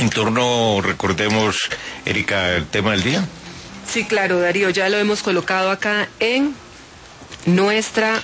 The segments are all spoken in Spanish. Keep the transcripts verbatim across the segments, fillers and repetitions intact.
En torno, recordemos, Erika, el tema del día. Sí, claro, Darío, ya lo hemos colocado acá en nuestra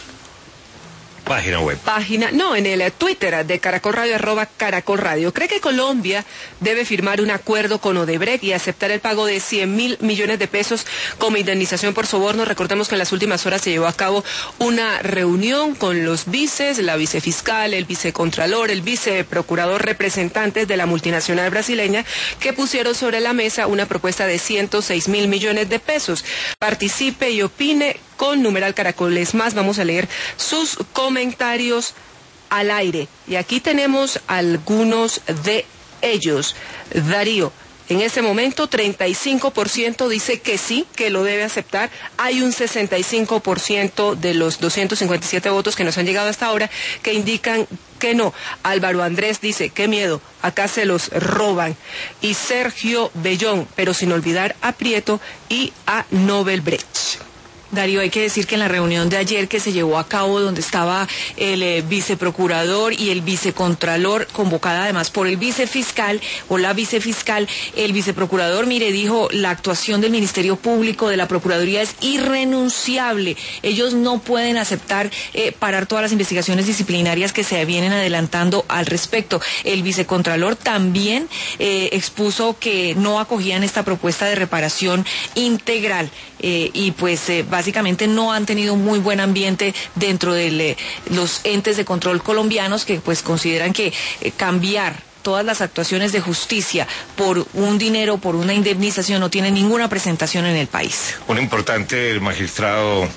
página web. Página, no, en el Twitter de Caracol Radio, arroba Caracol Radio. ¿Cree que Colombia debe firmar un acuerdo con Odebrecht y aceptar el pago de cien mil millones de pesos como indemnización por soborno? Recordemos que en las últimas horas se llevó a cabo una reunión con los vices, la vicefiscal, el vicecontralor, el viceprocurador, representantes de la multinacional brasileña, que pusieron sobre la mesa una propuesta de ciento seis mil millones de pesos. Participe y opine con numeral Caracol. Es más, vamos a leer sus comentarios al aire. Y aquí tenemos algunos de ellos. Darío, en este momento treinta y cinco por ciento dice que sí, que lo debe aceptar. Hay un sesenta y cinco por ciento de los doscientos cincuenta y siete votos que nos han llegado hasta ahora que indican que no. Álvaro Andrés dice, qué miedo, acá se los roban. Y Sergio Bellón, pero sin olvidar a Prieto y a Nobel Brecht. Darío, hay que decir que en la reunión de ayer que se llevó a cabo, donde estaba el eh, viceprocurador y el vicecontralor, convocada además por el vicefiscal o la vicefiscal, el viceprocurador, mire, dijo, la actuación del Ministerio Público, de la Procuraduría, es irrenunciable. Ellos no pueden aceptar eh, parar todas las investigaciones disciplinarias que se vienen adelantando al respecto. El vicecontralor también eh, expuso que no acogían esta propuesta de reparación integral eh, y pues eh, básicamente no han tenido un muy buen ambiente dentro de eh, los entes de control colombianos, que pues consideran que eh, cambiar todas las actuaciones de justicia por un dinero, por una indemnización, no tiene ninguna presentación en el país. Un importante magistrado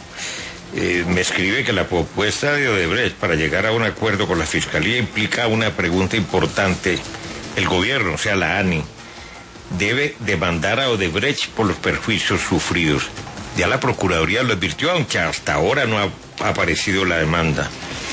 eh, me escribe que la propuesta de Odebrecht para llegar a un acuerdo con la Fiscalía implica una pregunta importante. El gobierno, o sea la ANI, debe demandar a Odebrecht por los perjuicios sufridos. Ya la Procuraduría lo advirtió, aunque hasta ahora no ha aparecido la demanda.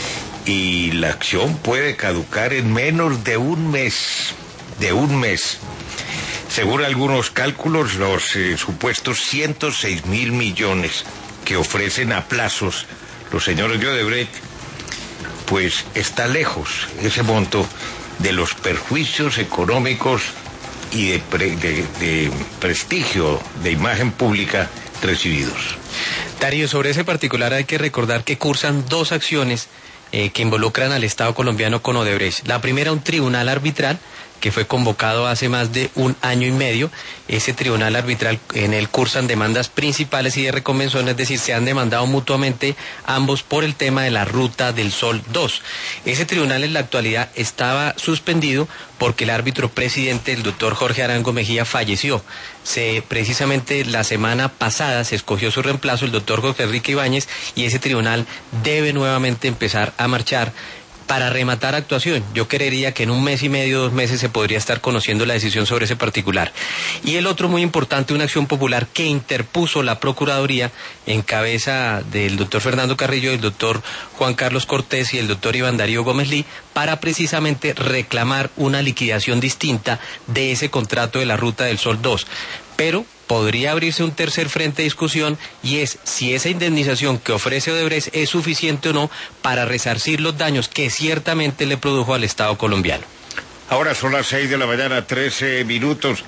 Y la acción puede caducar en menos de un mes. De un mes. Según algunos cálculos, los eh, supuestos ciento seis mil millones que ofrecen a plazos los señores de Odebrecht, pues está lejos ese monto de los perjuicios económicos y de, pre, de, de prestigio, de imagen pública recibidos. Darío, sobre ese particular hay que recordar que cursan dos acciones eh, que involucran al Estado colombiano con Odebrecht. La primera, un tribunal arbitral que fue convocado hace más de un año y medio. Ese tribunal arbitral, en él cursan demandas principales y de reconvención, es decir, se han demandado mutuamente ambos por el tema de la Ruta del Sol dos. Ese tribunal en la actualidad estaba suspendido porque el árbitro presidente, el doctor Jorge Arango Mejía, falleció. Se, precisamente la semana pasada se escogió su reemplazo, el doctor Jorge Enrique Ibáñez, y ese tribunal debe nuevamente empezar a marchar para rematar actuación. Yo creería que en un mes y medio, dos meses, se podría estar conociendo la decisión sobre ese particular. Y el otro muy importante, una acción popular que interpuso la Procuraduría en cabeza del doctor Fernando Carrillo, el doctor Juan Carlos Cortés y el doctor Iván Darío Gómez Lee, para precisamente reclamar una liquidación distinta de ese contrato de la Ruta del Sol dos. Pero podría abrirse un tercer frente de discusión, y es si esa indemnización que ofrece Odebrecht es suficiente o no para resarcir los daños que ciertamente le produjo al Estado colombiano. Ahora son las seis de la mañana, trece minutos.